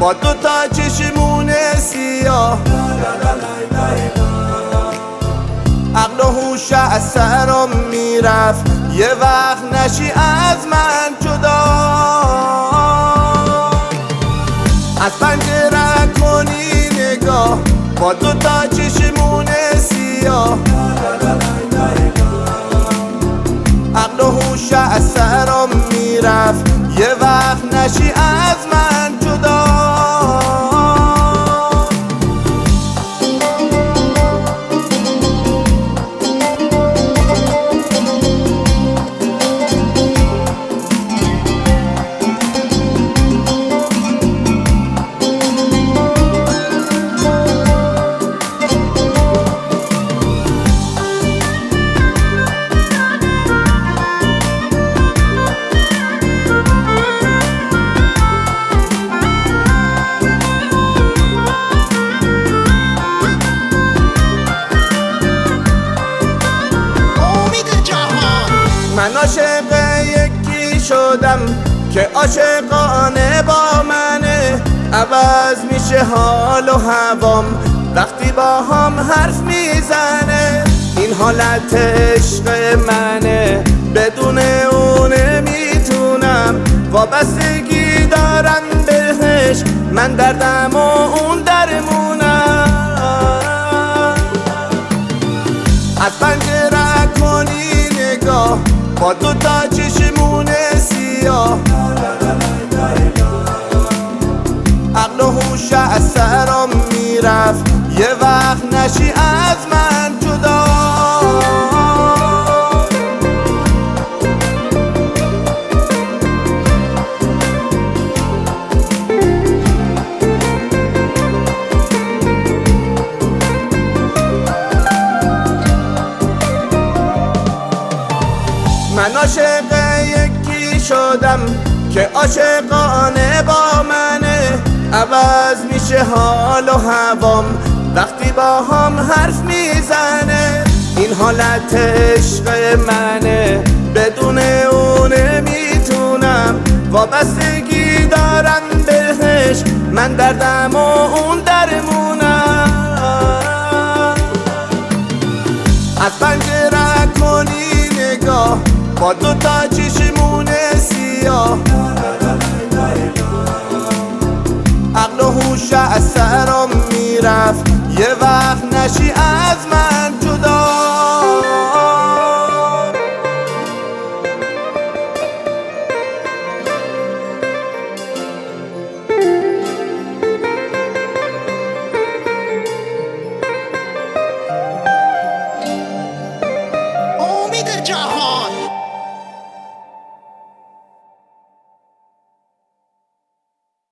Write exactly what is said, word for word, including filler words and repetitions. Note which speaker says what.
Speaker 1: با دو تا چشمون سیاه. عقل و هوش از سرم میرفت، یه وقت نشی از من جدا. از پنجره کنی نگاه با دو تا چشمون سیاه. عقل و هوش از سرم میرفت، یه وقت نشی از من جدا. من عاشق یکی شدم که عاشقانه با منه. عوض میشه حال و هوام وقتی با هم حرف میزنه. این حالت عشق منه، بدون اون نمیتونم. وابستگی دارم بهش، من دردم و اون درمونم. از پنجره کنی نگاه با دو تا چشمون سیاه. عقل و هوش از سرم میرفت، یه وقت نشی از من جدا. من عاشق یکی شدم که عاشقانه با منه. عوض میشه حال و هوام وقتی با هم حرف میزنه. این حالت عشق منه، بدون اون نمیتونم. وابستگی دارم بهش، من دردم و اون درمونم. از پنجره کنی نگاه با دو تا چشمون سیاه. عقل و هوش از سرم میرفت، یه وقت نشی از من جدا.